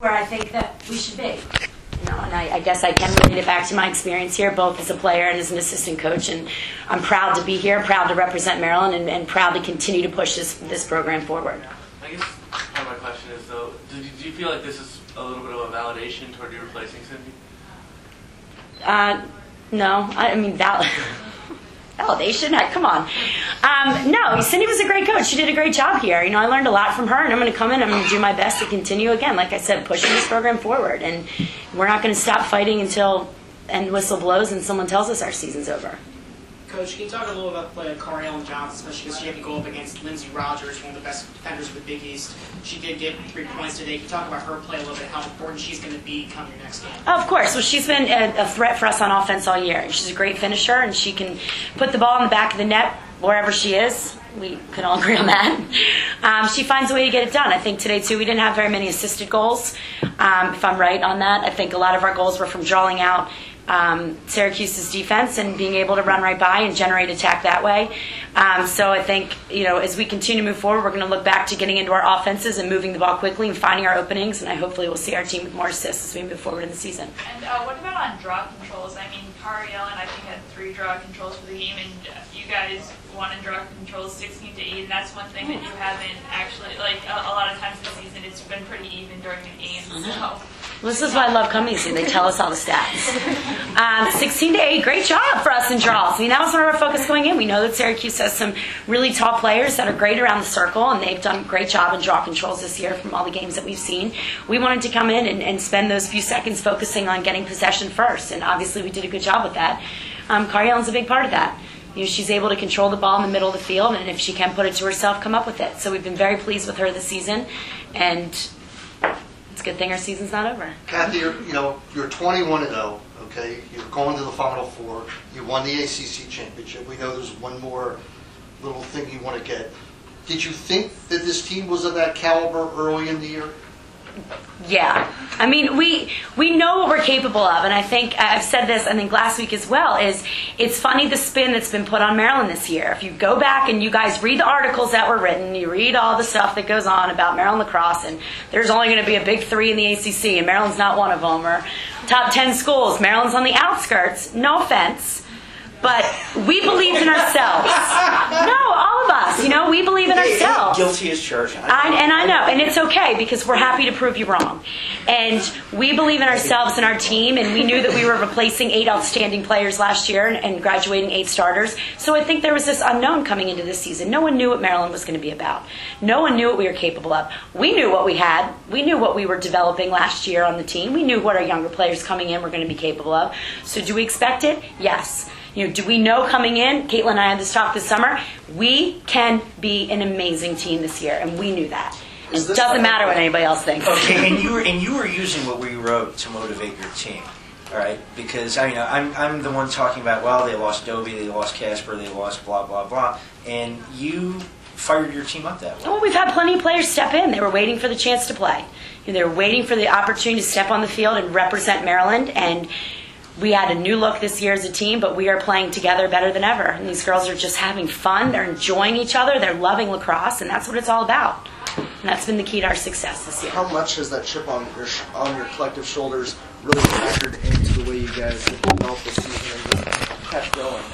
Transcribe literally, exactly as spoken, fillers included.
where I think that we should be. You know, and I, I guess I can relate it back to my experience here, both as a player and as an assistant coach. And I'm proud to be here, proud to represent Maryland, and, and proud to continue to push this this program forward. I guess part of my question is, though, do you, do you feel like this is a little bit of a validation toward you replacing Cindy? Uh, no, I, I mean, val- validation? Heck, come on. Um, no, Cindy was a great coach. She did a great job here. You know, I learned a lot from her, and I'm going to come in. I'm going to do my best to continue, again, like I said, pushing this program forward. And we're not going to stop fighting until end whistle blows and someone tells us our season's over. Coach, can you talk a little about the play of Carielle Johnson, especially because she had to go up against Lindsey Rogers, one of the best defenders of the Big East. She did get three points today. Can you talk about her play a little bit, how important she's going to be come your next game? Oh, of course. Well, she's been a, a threat for us on offense all year. She's a great finisher, and she can put the ball in the back of the net wherever she is. We can all agree on that. Um, she finds a way to get it done. I think today, too, we didn't have very many assisted goals, um, if I'm right on that. I think a lot of our goals were from drawing out um, Syracuse's defense and being able to run right by and generate attack that way. Um, so I think, you know, as we continue to move forward, we're going to look back to getting into our offenses and moving the ball quickly and finding our openings, and I hopefully will see our team with more assists as we move forward in the season. And uh, what about on draw controls? I mean, Carielle and I think had three draw controls for the game, and uh, you guys won in draw controls sixteen to eight, and that's one thing that you haven't actually, like, a, a lot of times this season, it's been pretty even during the game, so. Well, this is why I love coming to. They tell us all the stats. Um, sixteen to eight, great job for us in draws. I mean, that was one of our focus going in. We know that Syracuse has some really tall players that are great around the circle, and they've done a great job in draw controls this year from all the games that we've seen. We wanted to come in and, and spend those few seconds focusing on getting possession first, and obviously we did a good job with that. Um, Carielle's a big part of that. You know, she's able to control the ball in the middle of the field, and if she can put it to herself, come up with it. So we've been very pleased with her this season, and it's a good thing our season's not over. Kathy, you're, you know, you're twenty-one and oh, okay? You're going to the Final Four. You won the A C C championship. We know there's one more little thing you want to get. Did you think that this team was of that caliber early in the year? Yeah. I mean, we we know what we're capable of, and I think I've said this, I think last week as well, is it's funny the spin that's been put on Maryland this year. If you go back and you guys read the articles that were written, you read all the stuff that goes on about Maryland lacrosse, and there's only going to be a big three in the A C C, and Maryland's not one of them, or top ten schools. Maryland's on the outskirts. No offense. But we believed in ourselves. No, all of us. You know, we believe in ourselves. Guilty as charged. I, and I know, and it's okay because we're happy to prove you wrong. And we believe in ourselves and our team, and we knew that we were replacing eight outstanding players last year and, and graduating eight starters. So I think there was this unknown coming into this season. No one knew what Maryland was going to be about. No one knew what we were capable of. We knew what we had. We knew what we were developing last year on the team. We knew what our younger players coming in were going to be capable of. So do we expect it? Yes. You know, do we know coming in, Caitlin and I had this talk this summer, we can be an amazing team this year, and we knew that. It doesn't matter what anybody else thinks. Okay, and you were and you were using what we wrote to motivate your team, all right? Because I, you know, I'm I'm the one talking about, well, they lost Dobie, they lost Casper, they lost blah blah blah, and you fired your team up that way. Well, we've had plenty of players step in. They were waiting for the chance to play. You know, they were waiting for the opportunity to step on the field and represent Maryland, and we had a new look this year as a team, but we are playing together better than ever. And these girls are just having fun. They're enjoying each other. They're loving lacrosse, and that's what it's all about. And that's been the key to our success this year. How much has that chip on your on your collective shoulders really factored into the way you guys have developed this season and just kept going?